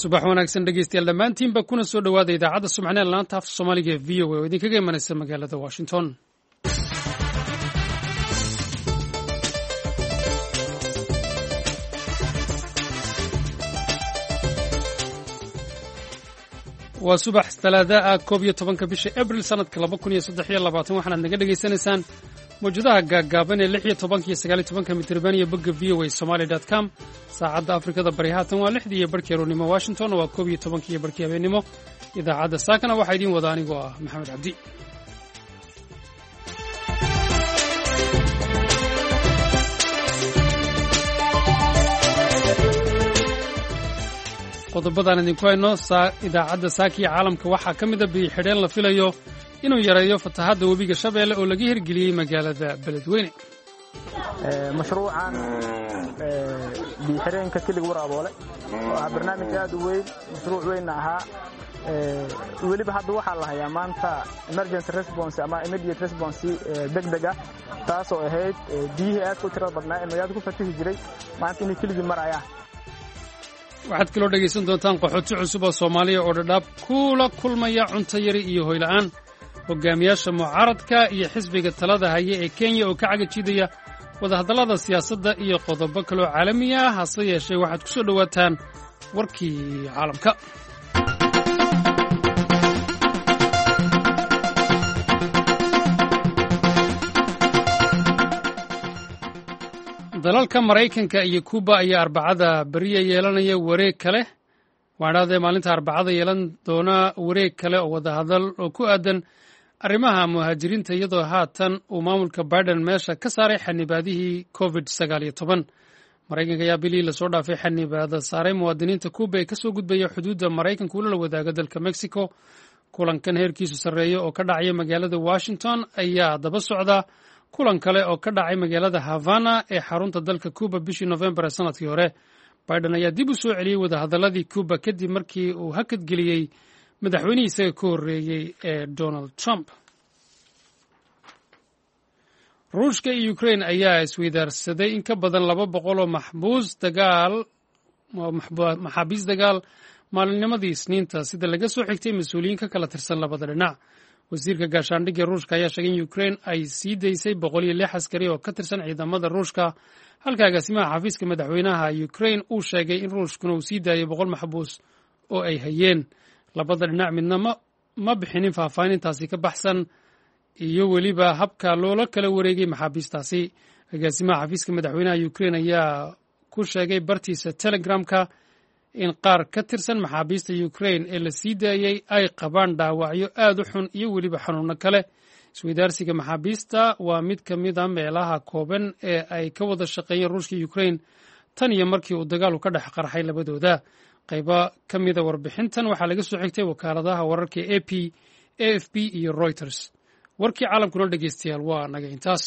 subax wanaagsan dhegeystayaal dhammaantiinba kuna soo dhowaada idaacadda subaxnee laanta afka soomaaliga ee v o a oo idinkaga imanaysa magaalada washington. waa subax talaada ah 11 bisha abril sanadka 2023 waxaanaad naga dhegaysanaysaan mawjadaha gaaggaaban ee 16 iyo 19 mitirban iyo bogga voa somali.com. saacadda afrikada bari haatan waa 6 iyo barhkii aroornimo, washington waa 11 iyo barhkii habeennimo. idaacadda saakana waxaa idiin wada anigoo ah maxamed cabdi. qodobadaan idinku hayno idaacadda saakiya caalamka waxaa ka mida biyo-xidheen la filayo inuu yareeyo fatahaadda webiga shabeelle oo laga hirgeliyey magaalada beledweyne. mashruucan biyo-xidheenka kiliga waraaboole oo ah barnaamij aad u weyn, mashruuc weynna ahaa. weliba hadda waxaa la hayaa maanta emergency response ama immediate response degdega, taasoo ahayd biyihii aad ku tirada badnaa ee magaalada ku fatihi jiray maanta inay keligii marayaan. waxaad kaloo dhegaysan doontaan qaxooti cusub oo soomaaliya oo dhadhaab kula kulmaya cunto yari iyo hoyla'aan. hogaamiyaasha mucaaradka iyo xisbiga talada haya ee kenya oo ka cagajidaya wadahadallada siyaasadda iyo qodobo kaloo caalami ah. hase yeeshee waxaad ku soo dhowaataan warkii caalamka. dalalka maraykanka iyo kuuba ayaa arbacada beriya yeelanaya wareeg kale waadhaadee maalinta arbacada yeelan doona wareeg kale oo wadahadal oo ku aadan arrimaha muhaajiriinta, iyadoo haatan uu maamulka biden meesha ka saaray xanibaadihii covid-19. maraykanka ayaa bilihii lasoo dhaafay xanibaada saaray muwaadiniinta kuuba ee kasoo gudbaya xuduudda maraykanka ula wadaaga dalka mexico. kulankan heerkiisu sarreeya oo ka dhacaya magaalada washington ayaa daba socda kulan kale oo ka dhacay magaalada havana ee xarunta dalka kuuba bishii nofembar ee sanadkii hore. biden ayaa dib u soo celiyey wadahadalladii kuuba kadib markii uu hakadgeliyey madaxweynihii isaga ka horreeyey ee donald trump. ruushka iyo ukrain ayaa isweydaarsaday in ka badan 200 oo maxaabiis dagaal maalinnimadii isniinta, sida laga soo xigtay mas-uuliyiin ka kala tirsan labada dhinac. wasiirka gaashaandhigga ruushka ayaa sheegay in ukrain ay sii daysay 106 askari oo ka tirsan ciidamada ruushka, halka agaasimaha xafiiska madaxweynaha ukrain uu sheegay in ruushkuna uu sii daayay 100 maxbuus oo ay hayeen. labada dhinac midna ma bixinin faahfaahinintaasi ka baxsan iyo weliba habka loola kala wareegay maxaabiistaasi. agaasimaha xafiiska madaxweynaha ukrain ayaa ku sheegay bartiisa telegramka in qaar ka tirsan maxaabiista ukrain ee la sii daayey ay qabaan dhaawacyo aad u xun iyo weliba xanuuno kale. isweydaarsiga maxaabiista waa mid ka mid a meelaha kooban ee ay ka wada shaqeeyeen ruushka ukrain tan iyo markii uu dagaalu ka dhex qarxay labadooda. qaybo ka mida warbixintan waxaa laga soo xigtay wakaaladaha wararka a f p iyo reuters. warkii caalamkuna dhegeystayaal waa naga intaas.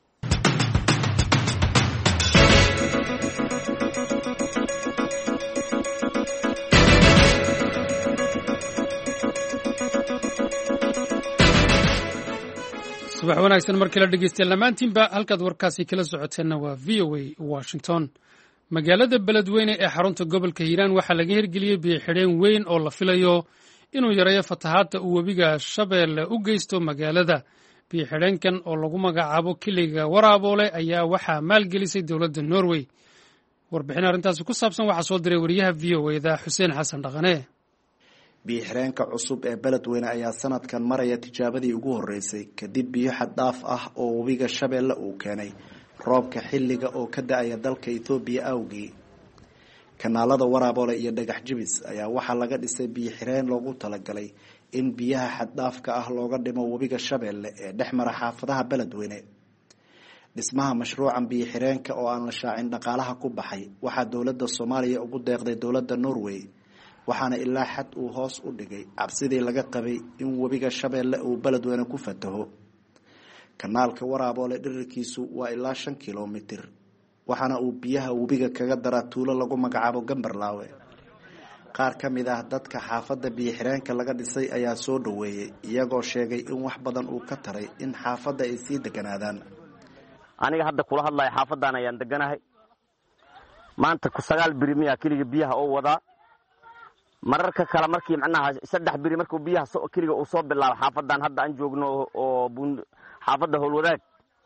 subax wanaagsan markii la dhegeystayaal dhammaantiinba halkaad warkaasi kala socoteenna waa v o a washington. magaalada beledweyne ee xarunta gobolka hiiraan waxaa laga hirgeliyey biyo-xidheen weyn oo la filayo inuu yareeyo fatahaadda uu webiga shabeelle u geysto magaalada. biyo-xidheenkan oo lagu magacaabo kiliga waraaboole ayaa waxaa maalgelisay dowladda norway. warbixin arrintaasi ku saabsan waxaa soo diray wariyaha v o eda xuseen xasan dhaqane. biyo-xidheenka cusub ee beledweyne ayaa sanadkan maraya tijaabadii ugu horreysay kadib biyo xad dhaaf ah oo webiga shabeelle uu keenay roobka xilliga oo ka da-aya dalka ethoobiya awgii. kanaalada waraaboole iyo dhagax jibis ayaa waxaa laga dhisay biyo-xidheen loogu talagalay in biyaha xaddhaafka ah looga dhimo webiga shabeelle ee dhex mara xaafadaha beledweyne. dhismaha mashruucan biyo-xidheenka oo aan la shaacin dhaqaalaha ku baxay waxaa dowladda soomaaliya ugu deeqday dowladda norway, waxaana ilaa xad uu hoos u dhigay cabsidii laga qabay in webiga shabeelle uu beledweyne ku fataho. kanaalka waraaboole dhirirkiisu waa ilaa 5 kilomitir, waxaana uu biyaha webiga kaga daraa tuulo lagu magacaabo gambarlaawe. qaar ka mid ah dadka xaafadda biyo-xidheenka laga dhisay ayaa soo dhoweeyey, iyagoo sheegay in wax badan uu ka taray in xaafadda ay sii deganaadaan. aniga hadda kula hadlayo xaafadan ayaan deganahay. maanta 9 biri miyaa keliya biyaha oo wadaa mararka kale markii macnaha 3 biri markuu biyaha kaliya uu soo bilaabo xaafadan hadda aan joogno oo xaafada Howlwadaag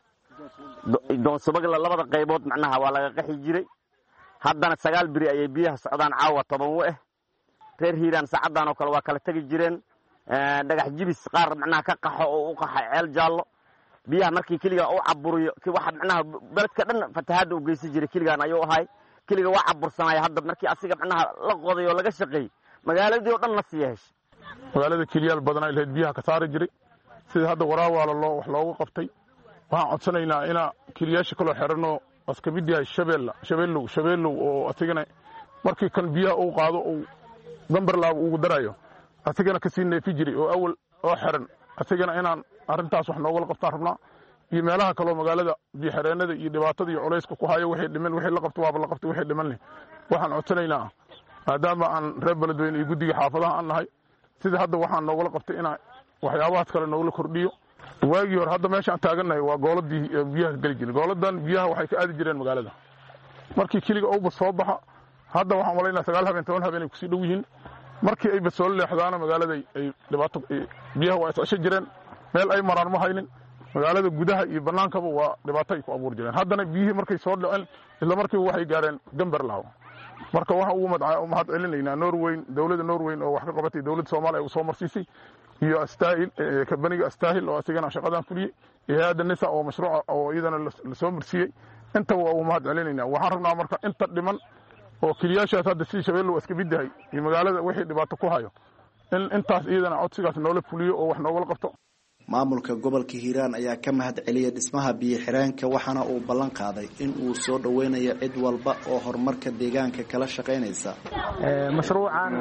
doon subagla labada qaybood macnaha waa laga qaxi jiray haddana 9 biri ayay biyaha socdaan caawa 10 reer Hiiraan saacadan oo kale waa kala tagi jireen dhagax jibis qaar macnaha ka qaxo oo u qaxay ceel jaallo biyaha markii kaliya uu caburiyo waxa macnaha baladka dhan fatahaad u geysan jiray kaliyan ayuu ahay kaliya waa cabursanay hadda markii asiga macnaha la qodayo laga shaqeey magaaladii oo dhan la siyaashay magaalada kaliyaal badan ay lahayd biyaha ka saari jiray sida hadda waraawaala wax loogu qabtay waxaan codsanaynaa ina kaliyaasha kala xirano askamidiya shabeellow oo asigana markii kan biyaha uu qaado uu dambar laab ugu darayo asigana ka sii neefi jiray oo awal oo xiran asigana inaan arintaas wax nooga qabtaan rabnaa iyo meelaha kale magaalada biyo xireenada iyo dhibaatada iyo culayska ku hayo wixii dhiman wixii la qabto waaba la qabtay wixii dhiman waxaan codsanaynaa maadaama aan reer Beledweyne iyo guddiga xaafadaha aan nahay sida hadda waxaan nooga qabtay ina waxyaabaha kale nooga kordhiyo waagii hore hadda meesha aan taaganahay waa gooladii biyaha gali jiray gooladan biyaha waxay ka aadi jireen magaalada markii kaliya uu soo baxa hadda waxaan walaynaa 9 habeen 10 habeen ay ku sii dhow yihiin markii ay basoo leexdaana magaalada ay dhibaato biyaha waa isasha jireen meel ay maraan ma haynin magaalada gudaha iyo banaankaba waa dhibaato ay ku abuur jireen haddana biyihii markay soo dhaceen isla markii waxay gaareen Gambarlaaw marka waxa uu mahad celinaynaa Norway dawladda Norway oo wax ka qabatay dawladda Soomaaliya oo soo marsiisay iyo Astaahil kabaniga Astaahil oo asigana shaqadan fuliyay hay'adda NISA oo mashruuca oo iyadana la soo marsiyay inta waa uu mahad celinaynaa waxaan rabnaa marka inta dhiman oo kaliyaashaas hadda si shabeello iska bidahay iyo magaalada wixii dhibaato ku hayo in intaas iyadana codsigaas noola fuliyo oo wax nooga qabto maamulka gobolka Hiiraan ayaa ka mahad celiyay dhismaha biyo xireenka waxaana uu ballan qaaday in uu soo dhaweynayo cid walba oo horumarka deegaanka kala shaqeynaysa mashruucan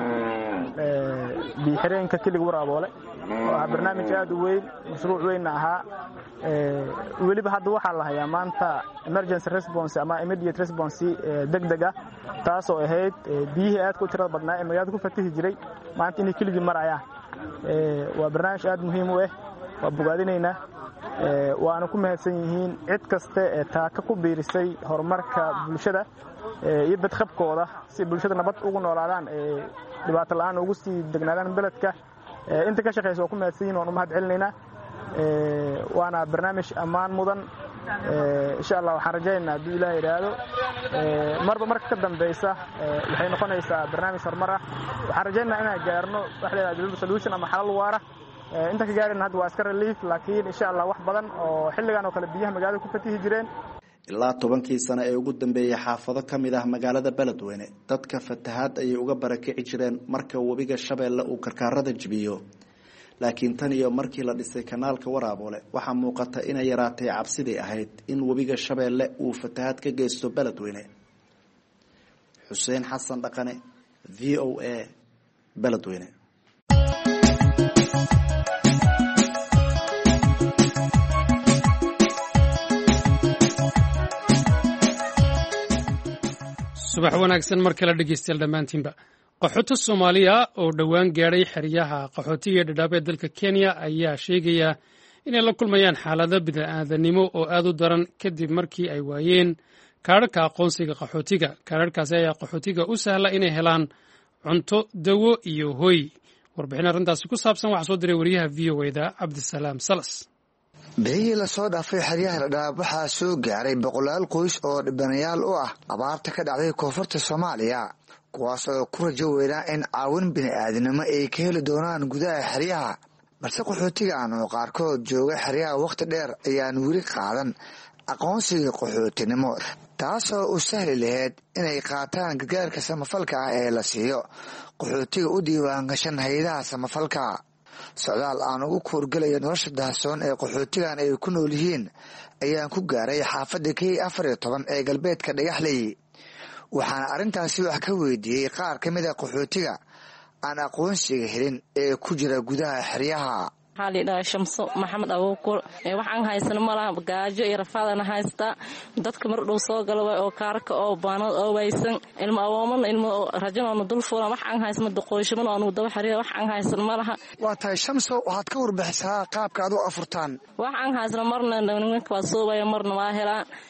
biyo xireenka kaliya waraaboole waa barnaamij aad u weyn mashruuc weyn ahaa waliba hadda waxa la hayaa maanta emergency response ama immediate response degdega taas oo ahayd biyihii aad ku tirada badnaa ee magaalada ku fatahi jiray maanta inay kaliya marayaan waa barnaamij aad muhiim u ah waa bogaadinayna waana ku mahadsan yihiin cid kasta ee taaka ku biirisay horumarka bulshada iyo badqabkooda si bulshada nabad ugu noolaadaan dhibaato la'aan ugu sii degnaadaan beledka inta ka shaqeysa waa ku mahadsan yihiin waan u mahad celinaynaa waana barnaamij ammaan mudan insha Allah waxaan rajaynaynaa haddii Ilaahay yiraahdo marka ka dambaysa waxay noqonaysaa barnaamij horumar ah waxaan rajaynaynaa inaan gaarno wax la yiraahdo solution ama xalal waara inta ka gaarina hadda waa iska relief laakiin insha Allah wax badan oo xilligan oo kale biyaha magaalada ku fatihi jireen ilaa 10 sano ee ugu dambeeyay xaafado kamid ah magaalada Beledweyne dadka fatahaad ay uga barakici jireen marka wabiga Shabeelle uu karkaarada jibiyo laakiin tan iyo markii la dhisay kanaalka Waraaboole waxa muuqata inay yaraatay cabsidii ahayd in wabiga Shabeelle uu fatahaad ka geysto Beledweyne Xuseen Xasan Dhaqane VOA Beledweyne subax wanaagsan mar kale dhegeystayaal dhammaantiinba qaxooti Soomaaliya oo dhowaan gaaray xeryaha qaxootiga Dadaab ee dalka Kenya ayaa sheegaya inay la kulmayaan xaalado bid'aadanimo oo aad u daran kadib markii ay waayeen kaararka aqoonsiga qaxootiga kaararkaasi ayaa qaxootiga u sahla inay helaan cunto dawo iyo hoy warbixin arrintaasi ku saabsan waxaa soo diray wariyaha VOA-da Cabdisalaam Salas bixii la soo dhaafay xeryaha Dadaab waxaa soo gaaray boqolaal qoys oo dhibanayaal u ah abaarta ka dhacday koonfurta Soomaaliya kuwaas oo ku rajo weynaa in caawin bini'aadanimo ay ka heli doonaan gudaha xeryaha balse qaxootigan oo qaarkood jooga xeryaha waqti dheer ayaan weli qaadan aqoonsiga qaxootinimo taasoo u sahli lahayd inay qaataan gargaarka samafalka ah ee la siiyo qaxootiga u diiwaan gashan hay'adaha samafalka socdaal aan ugu koorgelaya nolosha daahsoon ee qaxootigan ay ku nool yihiin ayaan ku gaaray xaafadda K14 ee galbeedka Dhagaxley waxaan arrintaasi wax ka weydiiyey qaar ka mid ah qaxootiga aan aqoonsiga helin ee ku jira gudaha xeryaha xaalida Shamso Maxamed Abuukur waxaan haysan malaha gaajo iyo rafaadana haysta dadka mar dhow soo galay oo kaarka oo baanad oo waysan ilmo awooman ilmo rajana dul fuulan waxaan haysan duqoyshiman oo daba xariir waxaan haysan malaha waa tahay Shamso waxaad ka warbixisaa qaabka aad u afurtaan waxaan haysan marna nimanka waa soo way marna waa helaan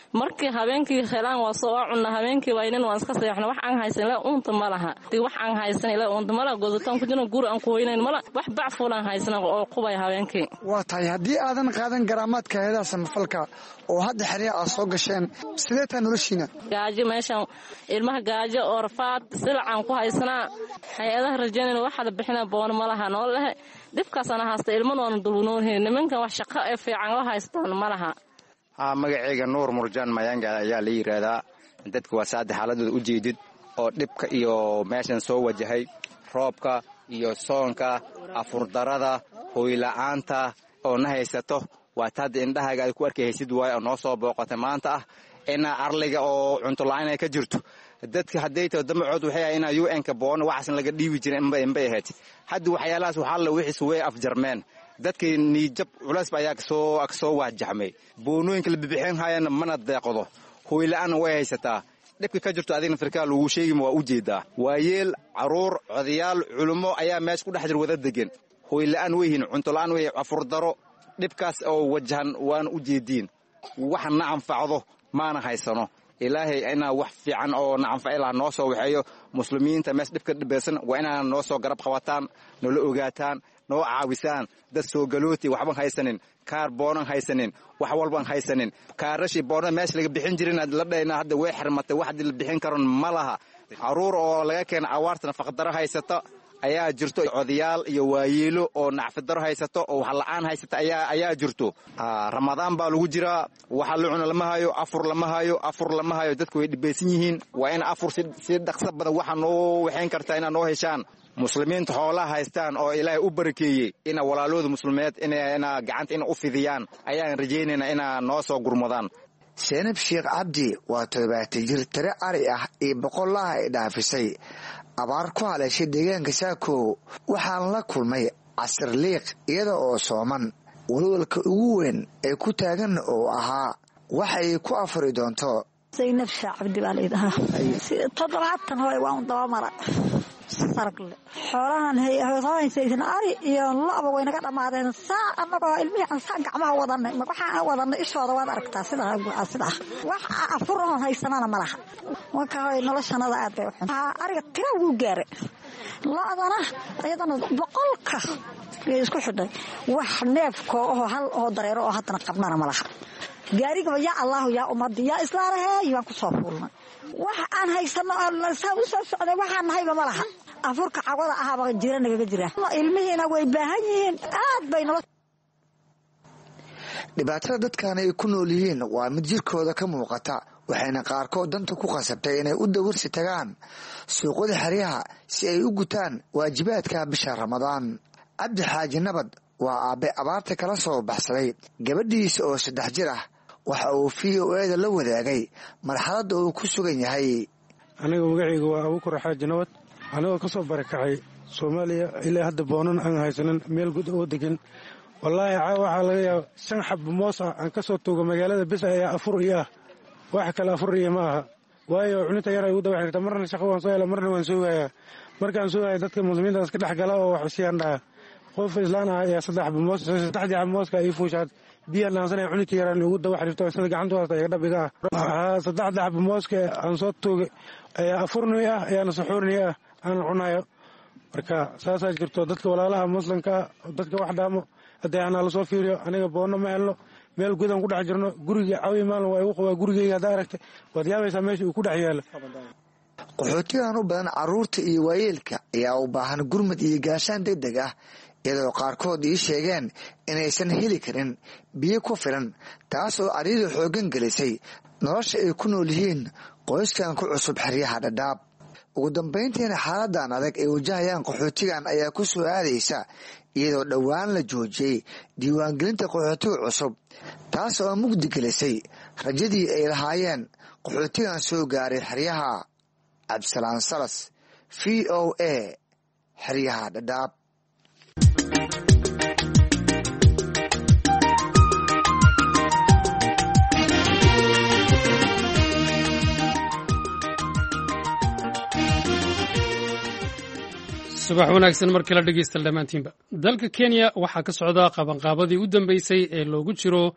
markii habeenkii helaan waa soo cunna habeenkii waynin waan iska seexna wax aan haysan ilaa uunta ma laha wax aan haysan ilaa uunta ma laha godataan ku jirno guri aan ku weynayn ma laha wax bac fuulan haysan oo qubay habeenkii waa tahay haddii aadan qaadan garaamaadka hay'adaha samafalka oo hadda xeryaha aad soo gasheen sidee taa noloshiina gaajo meeshan ilmaha gaajo oo rafaad silcaan ku haysanaa hay'adaha rajaynayna waxa la bixinaa boon ma laha nool leh dibkaasana haasta ilmadoona dulnoolheen nimankan wax shaqo ee fiican oo haystaan ma laha magacayga nuur murjaan mayaanga ayaa la yiraahdaa dadku waa saade xaaladooda u jeedid oo dhibka iyo meeshan soo wajahay roobka iyo soonka afurdarada hooyla'aanta oo na haysato waa taada indhahaaga ay ku arkaysid waay oo noo soo booqatay maanta ah ina arliga oo cunto la'aan ay ka jirto dadka hadday tahay damacood waxay ahay inaa UN-ka boona waxaasan laga dhiibi jirin inbay ahayd hadda waxyaalahaas waxaa la wixiis way afjarmeen dadkii niijab culays ayaa soo waajaxmay boonooyinka la bibixin hayana mana deeqdo hooyla'aana way haysataa dhibka ka jirto adigna firkaa lagu sheegima waa u jeedaa waayeel caruur codayaal culummo ayaa meesha ku dhex jir wada degan hooyla'aan weyhin cuntola'aan wey afurdaro dhibkaas oo wajahan waana u jeediin wax na anfacdo maana haysano ilaahay inaa wax fiican oo na anfacilaha noo soo waxeeyo muslimiinta meesha dhibka dhibaysan waa inaana noo soo garab qabataan noola ogaataan noo caawisaan dad soo galooti waxban haysanin kaar boonan haysanin wax walban haysanin kaarashii boonada meesha laga bixin jirin la dhayna hadda way xirmatay wax hadii la bixin karon ma laha caruur oo laga keena awaartana faqdaro haysata ayaa jirto codayaal iyo waayeelo oo nacfidaro haysato oo wax la'aan haysata ayaa jirto ramadaan baa lagu jiraa waxa la cuno lama hayo dadku way dhibaysan yihiin waa in afur si dhaqso badan waxa noo waxayn kartaa inaa noo heshaan muslimiinta xoolaha haystaan oo ilaahay u barakeeyey ina walaalooda muslimiyeed ina gacanta ina u fidiyaan ayaan rajaynaynaa inaa noo soo gurmadaan seenab sheekh cabdi waa 70 jir tire ari ah iyo boqolaha ay dhaafisay abaar ku haleeshay deegaanka Saakow waxaan la kulmay casir liiq iyada oo sooman walwalka ugu weyn ee ku taagan oo ahaa waxay ku afuri doonto Seenab Sheekh Cabdi baa leedahay toddobaatan hooy waan dabamara sargle xoolahan haysan ari iyo laba way naga dhamaadeen saa anagoo ilmihi aan saa gacmaha wadanay waxaan wadanay ishooda waad aragtaa sida wax afuraan haysanana malaha wanka hooy noloshanada aad bay u xun ariga tira uu gaaray laadana ayadana boqolka isku xidhay wax neefko oo hal oo dareero oo hadana qabnana malaha gaariga ya Allah ya ummad ya islaarahay waan ku soo fuulnay wax aan haysano Allah saa u soo socday waxaan hayba malaha afurka cawada ahaba jiranaga jira ilmihiina way baahan yihiin aad bay nolol dhibaatada dadkan ay ku nool yihiin waa mid jirkooda ka muuqata waxayna qaarkood danta ku qasabtay inay u dawrsi tagaan suuqyada xeryaha si ay u gutaan waajibaadka bisha Ramadaan Cabdi Xaaji Nabad waa aabe abaarta kala soo baxsaday gabadhiisa oo 3 jir ah waxa uu VOA la wadaagay marxaladda uu ku sugan yahay aniga magacaygu waa Abuukar Xaaji Nabad anigoo ka soo barakacay Soomaaliya ilaa hadda boonan aan haysanin meel gud oo degan wallahi waxa laga yaabaa 5 xab moos aan ka soo tuugo magaalada bis ayaa afur iyo wax kala afur iyo maaha waayo cunita yar ay u dawaxirta marna shaqo waan soo helay marna waan soo waayay markaan soo waayay dadka muslimiinta iska dhaxgala oo wax siiyaan dhaa qof islaan ah ayaa 3 xab moos 3 xab mooska ay fuushaad biyo naansan ay cunita yar ugu dawaxirto sida gacantooda ay dhabiga 3 xab mooska aan soo tuugay ayaa afurniya ayaa suxuurniya aan cunayo marka saasa jirto dadka walaalaha muslimka dadka wax dhaamo haday aan la soo fiiriyo aniga boono ma helno meel gudan ku dhax jirno guriga caawi maalin way u qabaa gurigeyga hada aragtay wad yaabaysa meesha uu ku dhax yaalo qaxootigan u badan caruurta iyo waayeelka ayaa u baahan gurmad iyo gaashaan degdeg ah iyadoo qaarkood ii sheegeen inaysan heli karin biyo ku filan taas oo ariido xoogan gelisay nolosha ay ku nool yihiin qoyskan ku cusub xeryaha Dhadhaab ugu dambeyntiina xaaladan adag ay wajahayaan qaxootigan ayaa ku soo aadaysa iyadoo dhawaan la joojiyay diiwaangelinta qaxootiga cusub taas oo mugdi gelisay rajadii ay lahaayeen qaxootigan soo gaaray xeryaha Absalaan Salas VOA xeryaha Dhadhaab subax wanaagsan markii la dhegeysta dhammaantiinba dalka Kenya waxaa ka socda qabanqaabadii u dambeysay ee loogu jiro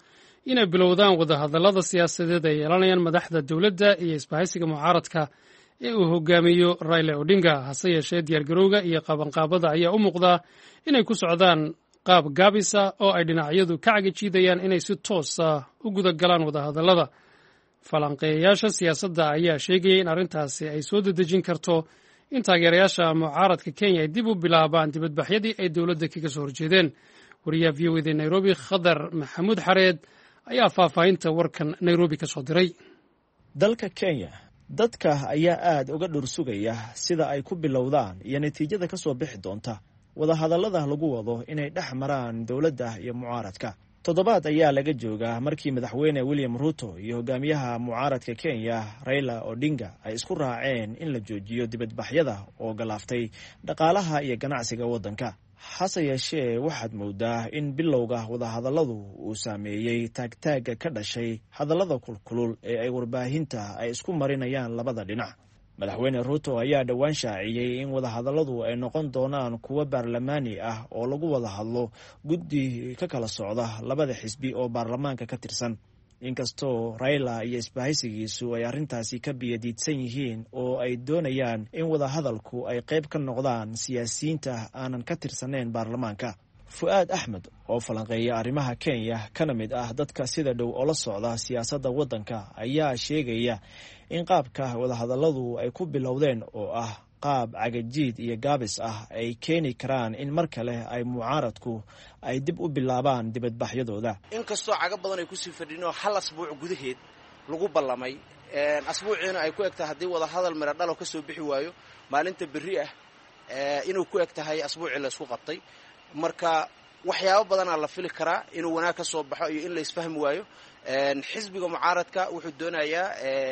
inay bilowdaan wadahadallada siyaasadeed ay yeelanayaan madaxda dowladda iyo isbahaysiga mucaaradka ee uu hogaamiyo Raila Odinga. hase yeeshee diyaargarowga iyo qabanqaabada ayaa u muuqdaa inay ku socdaan qaab gaabisa oo ay dhinacyadu ka cagajiidayaan inay si toosa u guda galaan wadahadallada. falanqeeyayaasha siyaasadda ayaa sheegaya in arrintaasi ay soo dedejin karto in taageerayaasha mucaaradka Kenya ay dib u bilaabaan dibadbaxyadii ay dowladda kaga soo horjeedeen. wariyaha VOAda Nairobi Khadar Maxamuud Xareed ayaa faahfaahinta warkan Nairobi ka soo diray. dalka Kenya dadka ayaa aad uga dhursugaya sida ay ku bilowdaan iyo natiijada ka soo bixi doonta wadahadallada lagu wado inay dhex maraan dowladda iyo mucaaradka. toddobaad ayaa laga joogaa markii madaxweyne William Ruto iyo hogaamiyaha mucaaradka Kenya Raila Odinga ay isku raaceen in la joojiyo dibadbaxyada oo galaaftay dhaqaalaha iyo ganacsiga waddanka. hase yeeshee waxaad moodaa in bilowga wadahadalladu uu saameeyey taagtaaga ka dhashay hadallada kulkulul ee ay warbaahinta ay isku marinayaan labada dhinac. madaxweyne Ruto ayaa dhowaan shaaciyey in wadahadalladu ay noqon doonaan kuwo baarlamaani ah oo lagu wada hadlo guddi ka kala socda labada xisbi oo baarlamaanka ka tirsan. inkastoo Raila iyo isbahaysigiisu ay arrintaasi ka biyadiidsan yihiin oo ay doonayaan in wadahadalku ay qayb ka noqdaan siyaasiyiinta aanan ka tirsanayn baarlamaanka. Fu'aad Axmed oo falanqeeya arrimaha Kenya kana mid ah dadka sida dhow oo la socda siyaasadda waddanka ayaa sheegaya in qaabka wadahadalladu ay ku bilowdeen oo ah qaab cagajiid iyo gaabis ah ay keeni karaan in mar kale ay mucaaradku ay dib u bilaabaan dibadbaxyadooda. inkastoo caga badan ay kusii fadhinoo hal asbuuc gudaheed lagu ballamay asbuuciina ay ku egtahay haddii wadahadal miro dhalo ka soo bixi waayo maalinta berri ah inuu ku eg tahay asbuucii la isku qabtay. marka waxyaabo badanaa la fili karaa inuu wanaag ka soo baxo iyo in la isfahmi waayo. xisbiga mucaaradka wuxuu doonayaa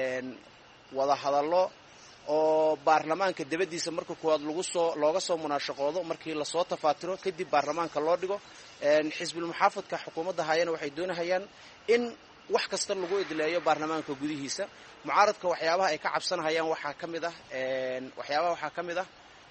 wadahadallo oo baarlamaanka dabadiisa marka koowaad looga soo munaashaqoodo markii lasoo tafaatiro kadib baarlamaanka loo dhigo. xisbil muxaafadka xukuumadda hayana waxay doonahayaan in wax kasta lagu idleeyo baarlamaanka gudihiisa. mucaaradka waxyaabaha ay ka cabsanahayaan waxaa ka mid ah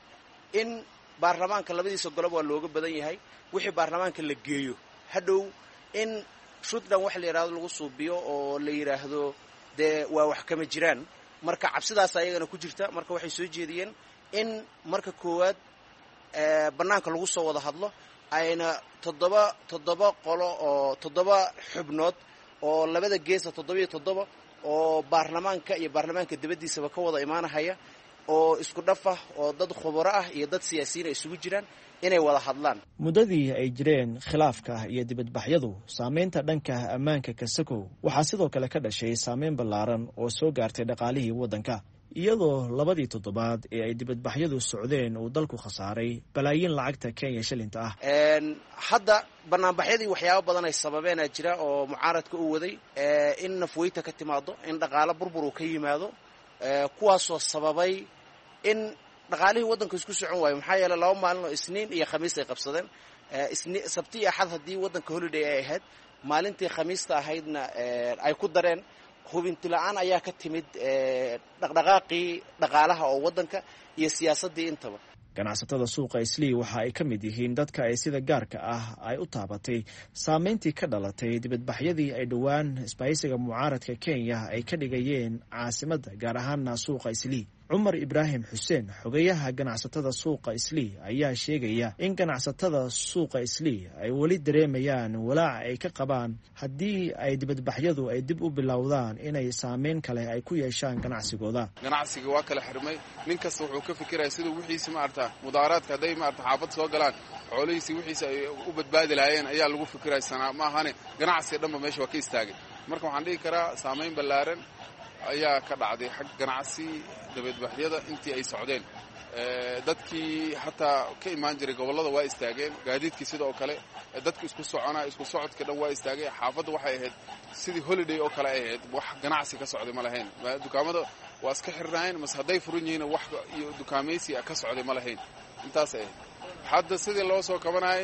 in baarlamaanka labadiisa golob waa looga badan yahay. wixii baarlamaanka la geeyo hadhow in shutdown wax la yidhaahdo lagu suubiyo oo la yidhaahdo dee waa wax kama jiraan. marka cabsidaas ayagana ku jirta. marka waxay soo jeediyeen in marka koowaad bannaanka lagu soo wada hadlo ayna toddoba qolo oo 7 xubnood oo labada geesa 7 oo baarlamaanka iyo baarlamaanka dabadiisaba ka wada imaanahaya oo isku dhafa oo dad khubaro ah iyo dad siyaasiyiin ay isugu jiraan inay wada hadlaan. muddadii ay jireen khilaafka iyo dibadbaxyadu saameynta dhanka ammaanka kasakow waxaa sidoo kale ka dhashay saameyn ballaaran oo soo gaartay dhaqaalihii waddanka iyadoo 2 toddobaad ee ay dibadbaxyadu socdeen uu dalku khasaaray balaayiin lacagta Kenya shilinta ah. hadda banaanbaxyadii waxyaabo badan ay sababeen jira oo mucaaradka u waday in nafweyta ka timaado in dhaqaale burbur uu ka yimaado kuwaasoo sababay in dhaqaalihii waddanka isku socon waayo. maxaa yeelay 2 maalin oo Isniin iyo Khamiis ay qabsadeen. Sabti iyo Axad haddii waddanka holiday ay ahayd maalintii Khamiista ahaydna ay ku dareen hubinti la'aan ayaa ka timid dhaqdhaqaaqii dhaqaalaha oo waddanka iyo siyaasaddii intaba. ganacsatada suuqa Islii waxa ay ka mid yihiin dadka ay sida gaarka ah ay u taabatay saameyntii ka dhalatay dibadbaxyadii ay dhowaan isbahaysiga mucaaradka Kenya ay ka dhigayeen caasimadda gaar ahaana suuqa Islii. Cumar Ibraahim Xuseen xogayaha ganacsatada suuqa Islii ayaa sheegaya in ganacsatada suuqa Islii ay wali dareemayaan walaac ay ka qabaan haddii ay dibadbaxyadu ay dib u bilowdaan inay saameyn kale ay ku yeeshaan ganacsigooda. ganacsiga waa kala xirmay nin kasta wuxuu ka fikiraya siduu wixiisa maarta mudaaraadka hadday maarta xaafad soo galaan xoolihiisa wixiisa ay u badbaadi lahaayeen ayaa lagu fikiraya sanaa ma ahane ganacsiga dhanba meesha waa ka istaagay. marka waxaan dhihi karaa saameyn ballaaran ayaa ka dhacday xag ganacsi dibadbaxyada intii ay socdeen. dadkii hataa ka imaan jiray gobollada waa istaageen. gaadiidkii sidoo kale dadku isku socodka dhan waa istaagay. xaafadda waxay ahayd sidii holiday oo kale ay ahayd. wax ganacsi ka socday ma lahayn. dukaamada waa iska xirnaayeen mase hadday furan yihiin wax iyo dukaamaysi ka socday ma lahayn. intaas ahayd. hadda sidii loo soo kabanayo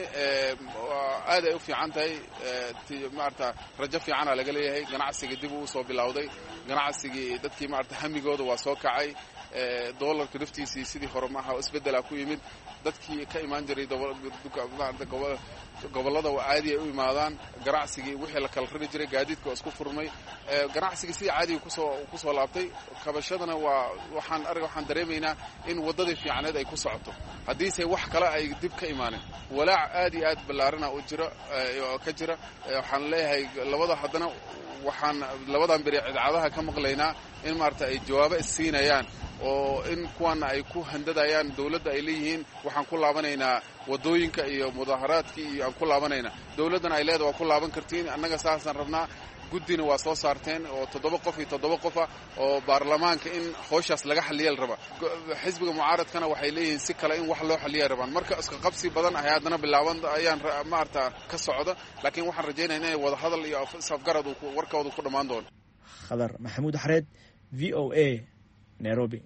aad ay u fiican tahay. maarata rajo fiicana laga leeyahay. ganacsigii dib uu soo bilowday. ganacsigii dadkii maarata hamigooda waa soo kacay. doolarka naftiisii sidii hore maaha isbeddela ku yimid dadkii ka imaan jiray gobollada caadiga u imaadaan ganacsigii wixii la kala rari jiray gaadiidka oo isku furmay ganacsigii sidii caadiga kusoo laabtay kabashadana waxaan dareemaynaa in waddadii fiicneed ay ku socoto haddiise wax kale ay dib ka imaanin walaac aad iyo aad ballaarana oo ka jira waxaan leeyahay waxaan labadan beri cidcadaha ka maqlaynaa in maarata ay jawaabo isiinayaan oo in kuwana ay ku handadayaan dawladda ay leeyihiin waxaan ku laabanaynaa waddooyinka iyo mudaharaadkii iyo aan ku laabanaynaa dawladdana ay leedahay waa ku laaban kartiin annaga saasaan rabnaa guddina waa soo saarteen oo 7 qof oo baarlamaanka in howshaas laga xaliyay raba xisbiga mucaaradkana waxay leeyihiin si kale in wax loo xaliyay rabaan marka iska qabsi badan ay haddana bilaaban ayaan maarta ka socda laakiin waxaan rajaynaynaa inay wada hadal iyo safgarad warkooda ku dhamaan doono Khadar Maxamuud Xareed VOA Nairobi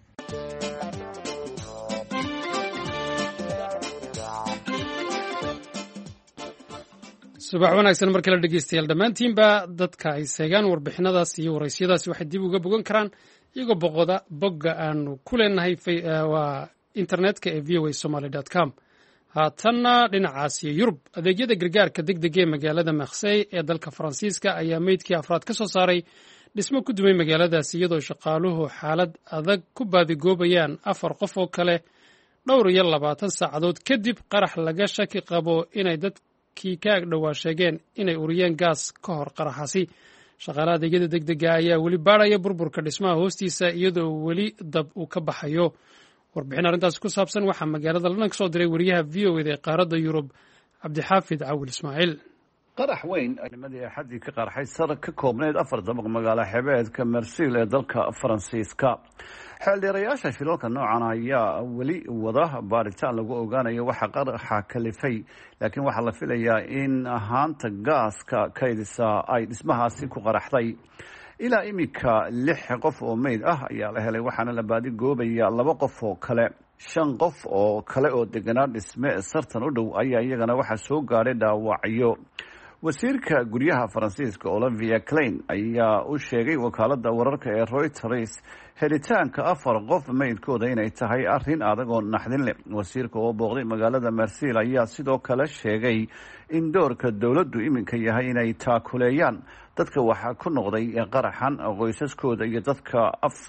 subax wanaagsan markale dhegeystayaal dhammaantiinba dadka ay seegaan warbixinadaas iyo waraysiyadaasi waxay dib uga bogan karaan iyagoo bogga aanu ku leenahay waa internetka ee voasomali.com haatanna dhinacaas iyo yurub adeegyada gargaarka degdega ee magaalada Marseille ee dalka Faransiiska ayaa meydkii afraad ka soo saaray dhismo ku dumay magaaladaasi iyadoo shaqaaluhu xaalad adag ku baadigoobayaan 4 qof oo kale dhowr iyo 20 saacadood kadib qarax laga shaki qabo inay dadkii ka agdhowaa sheegeen inay uriyeen gaas ka hor qaraxaasi shaqaalaha adeegyada degdega ayaa weli baadhaya burburka dhismaha hoostiisa iyadoo weli dab uu ka baxayo warbixin arrintaas ku saabsan waxaa magaalada London ka soo diray wariyaha VOA ee qaaradda Yurub Cabdixaafid Cawil Ismaaciil qarax weyn nimadii axadii ka qarxay sar ka koobneed 4 dabaq magaalo xebeedka Marseille ee dalka Faransiiska xeeldheerayaasha shilalka noocan ayaa weli wada baaritaan lagu ogaanayo waxa qaraxa kalifay laakiin waxaa la filayaa in ahaanta gaaska kaydisa ay dhismahaasi ku qaraxday ilaa imika 6 qof oo meyd ah ayaa la helay waxaana la baadi goobaya 2 qof oo kale 5 qof oo kale oo deganaa dhisme sartan u dhow ayaa iyagana waxa soo gaaray dhaawacyo wasiirka guryaha Faransiiska Olivier Klein ayaa u sheegay wakaaladda wararka ee Reuters helitaanka 4 qof meydkooda inay tahay arrin adag oo naxdin leh wasiirka oo booqday magaalada Marseille ayaa sidoo kale sheegay in doorka dawladdu iminka yahay inay taakuleeyaan dadka waxa ku noqday qaraxan qoysaskooda iyo dadka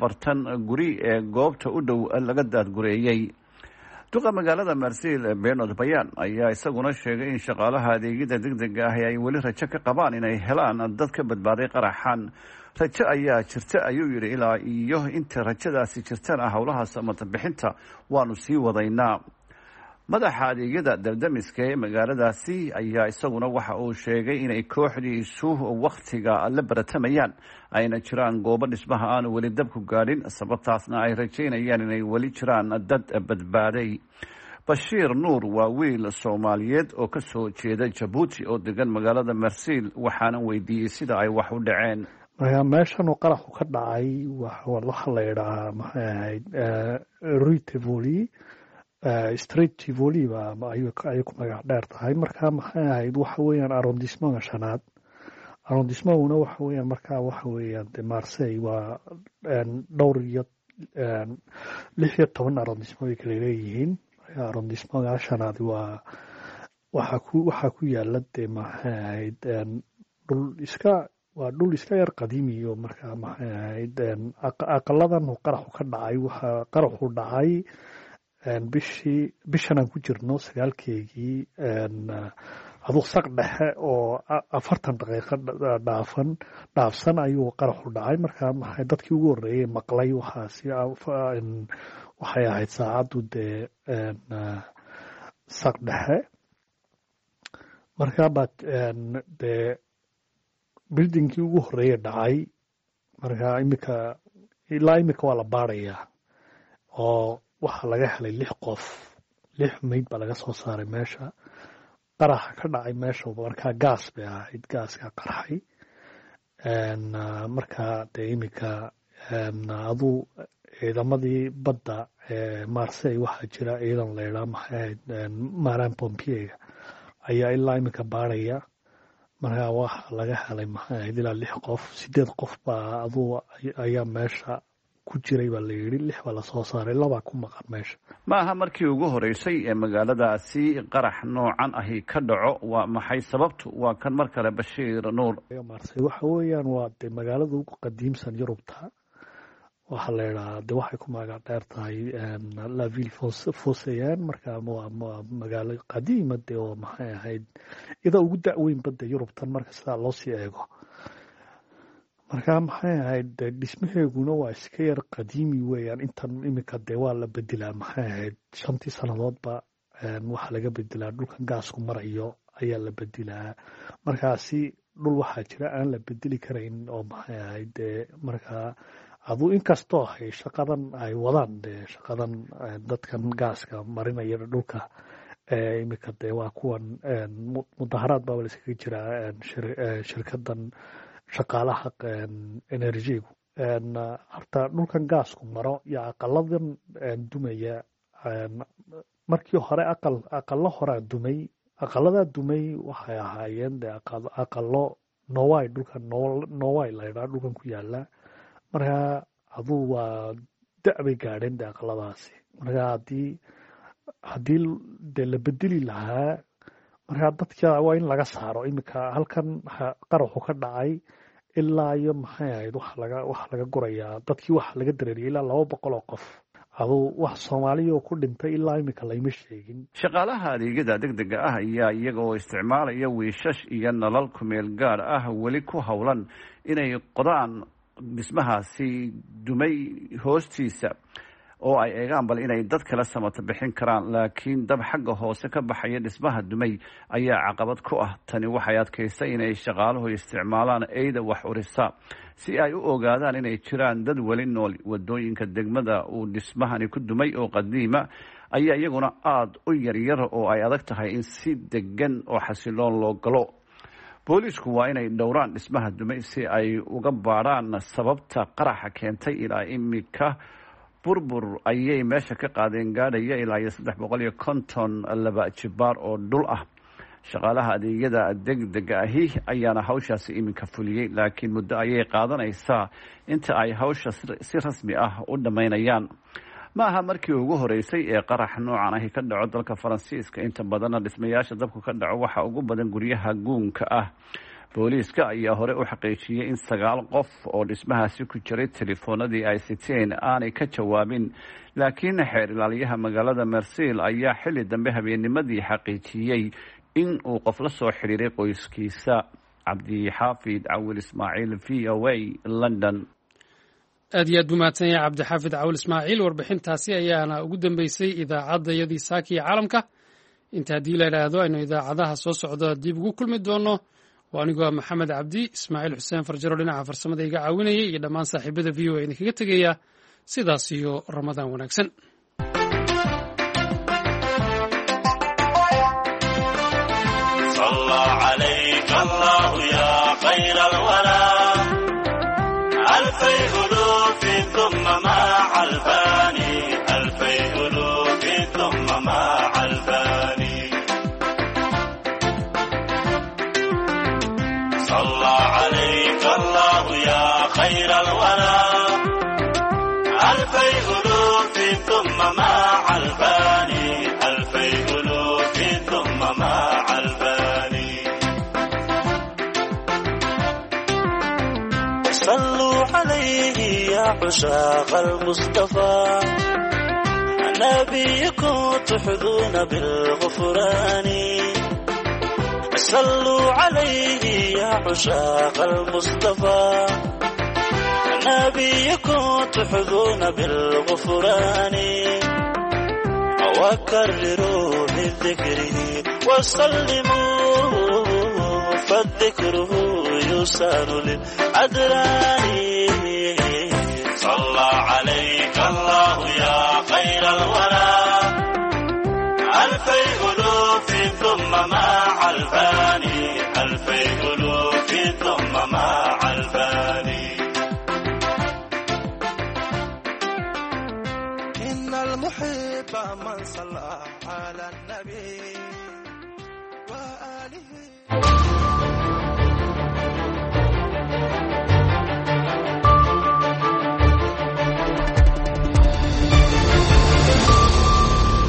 40 guri ee goobta u dhow laga daadgureeyay duqa magaalada Marseille Bernard Bayan ayaa isaguna sheegay in shaqaalaha adeegyada degdega ah ay weli rajo ka qabaan inay helaan dad ka badbaaday qaraxan rajo ayaa jirta ayuu yiri ilaa iyo inta rajadaasi jirtana howlaha samata bixinta waanu sii wadaynaa madaxa adeegyada daldamiska ee magaaladaasi ayaa isaguna waxa uu sheegay inay kooxdiisu waqtiga la baratamayaan ayna jiraan goobo dhismaha aan weli dab ku gaadhin sababtaasna ay rajaynayaan inay weli jiraan dad badbaaday Bashiir Nuur waa wiil Soomaaliyeed oo ka soo jeeda Djibouti oo degan magaalada Marseille waxaana weydiiyay sida ay wax u dhaceen meeshan oo qaraxu ka dhacay waxa la yiraahdaa maxay ahayd Rue Tivoli Street Tivoli ayuu ku magac dheer tahay marka maxay ahayd waxa weeyaan arrondissement shanaad arrondissementuna waxa weeyaan marka waxa weeyaan Marseille waa dhowr iyo 16 arrondissement ay kala leeyihiin arrondissement shanaad waxa ku yaala maxay ahayd dhul iska yar qadiimi iyo marka maxay ahayd aqaladan qaraxu ka dhacay waxa qaraxu dhacay bishan aan ku jirno 9keegii aduu saq dhexe oo 40 daqiiqo dhaafsan ayuu qaraxu dhacay marka maxay dadkii ugu horeeyay maqlay waxay ahayd saacadu saq dhexe marka buildingkii ugu horeeyay dhacay marka ilaa imika waa la baarayaa oo waxa laga helay 6 meyd baa laga soo saaray meesha qaraxa ka dhacay meesha marka gaas bay ahayd gaaska qarxay marka imika aduu ciidamadii badda ee Marseille waxa jira ciidan la yiraahdo maxay ahayd Marin Pompier ayaa ilaa imika baaraya marka waxa laga helay maxay ahayd ilaa 6 qof 8 qof baa aduu ayaa meesha ku jiray baa la yidhi 6 baa lasoo saaray 2 ku maqan meesha. ma aha markii ugu horeysay ee magaaladaasi qarax noocan ahi ka dhaco. waa maxay sababtu? waa kan mar kale Bashiir Nuur. waxa weeyaan waa de magaalada ugu qadiimsan Yurubta. waxa la yiraahdaa de waxay ku magac dheer tahay La Ville Phocéenne marka magaalo qadiima de oo maxay ahayd ida ugu da'weyn badda Yurubtan marka sidaa loo sii eego. marka maxay ahayd dhismaheeguna waa iska yar qadiimi weeyaan. intan imika de waa la bedelaa maxay ahayd 5 sanadoodba waxa laga bedelaa dhulkan gaasku marayo ayaa la bedelaa. markaasi dhul waxaa jira aan la bedeli karayn oo maxay ahayd marka aduu inkastoo ay shaqadan ay wadaan shaqadan dadkan gaaska marinaya dhulka imika de waa kuwan mudaharaad baa la iskaga jira shirkadan shaqaalaha enerjigu horta dhulkan gaasku maro iyo aqaladan dumaya. markii hore aqalo horaa dumay. aqaladaa dumay waxay ahaayeen de aqalo Norway dhulkan Norway la yidhaahdo dhulkan ku yaala. marka aduu waa da'bay gaadheen de aqaladaasi. marka haddii de la bedeli lahaa marka dadka waa in laga saaro. imika halkan qaraxu ka dhacay ilaa iyo maxay ahayd waxa laga gurayaa dadkii waxa laga dareeriyay ilaa 200 oo qof. aduu wax Soomaaliya oo ku dhintay ilaa imika layma sheegin. shaqaalaha adeegyada degdega ah ayaa iyaga oo isticmaalaya wiishash iyo nalal ku meel gaar ah weli ku howlan inay qodaan dhismahaasi dumay hoostiisa oo ay eegaan bal inay dad kala samata bixin karaan. laakiin dab xagga hoose ka baxaya dhismaha dumay ayaa caqabad ku ah. tani waxay adkaysay inay shaqaaluhu isticmaalaan eyda wax urisa si ay u ogaadaan inay jiraan dad weli nool. wadooyinka degmada uu dhismahani ku dumay oo qadiima ayaa iyaguna aada u yaryar oo ay adag tahay in si degan oo xasiloon loo galo. boolisku waa inay dhowraan dhismaha dumay si ay uga baadhaan sababta qaraxa keentay. ilaa imika burbur ayay meesha ka qaadeen gaadhaya ilaa 350 jibaar oo dhul ah. shaqaalaha adeegyada degdega ahi ayaana hawshaasi iminka fuliyey. laakiin muddo ayay qaadanaysaa inta ay hawsha si rasmi ah u dhammaynayaan. ma aha markii ugu horeysay ee qarax noocan ahi ka dhaco dalka Faransiiska. inta badanna dhismayaasha dabku ka dhaco waxa ugu badan guryaha guunka ah. booliiska ayaa hore u xaqiijiyey in 9 qof oo dhismahaasi ku jiray telefoonadii ay siteen aanay ka jawaabin. laakiin xeer ilaaliyaha magaalada Marseille ayaa xilli dambe habeennimadii xaqiijiyey in uu qof la soo xiriiray qoyskiisa. Cabdixaafid Cawil Ismaaciil, VOA, London. aad iyo aad buu mahadsan yahay Cabdixaafid Cawil Ismaaciil. warbixintaasi ayaana ugu dambeysay idaacadayadii saaka iyo caalamka. inta haddii la idhaahdo aynu idaacadaha soo socda dib ugu kulmi doono. waa anigoo Maxamed Cabdi, Ismaaciil Xuseen Farjaro dhinaca farsamada iga caawinayay iyo dhammaan saaxiibada VOA idinkaga tegaya sidaas iyo Ramadaan wanaagsan. صلى عليك الله يا خير الورى ألفي ألوف ثم مع الفاني ألفي ألوف ثم مع الفاني صلى عليك الله يا خير الورى ألفي ألوف ثم مع الفاني ألفي ألوف ثم مع الفاني صلوا عليه يا عشاق المصطفى نبيكم تحظون بالغفران صلوا عليه يا عشاق المصطفى نبيكم تحظون بالغفران وكرروا من ذكره وسلموا فالذكره يسار للأدران صلى عليك الله يا خير الورى ألفي ألوف ثم مع الفاني ألفي ألوف ثم مع الفاني إن المحب من صلى على النبي وآله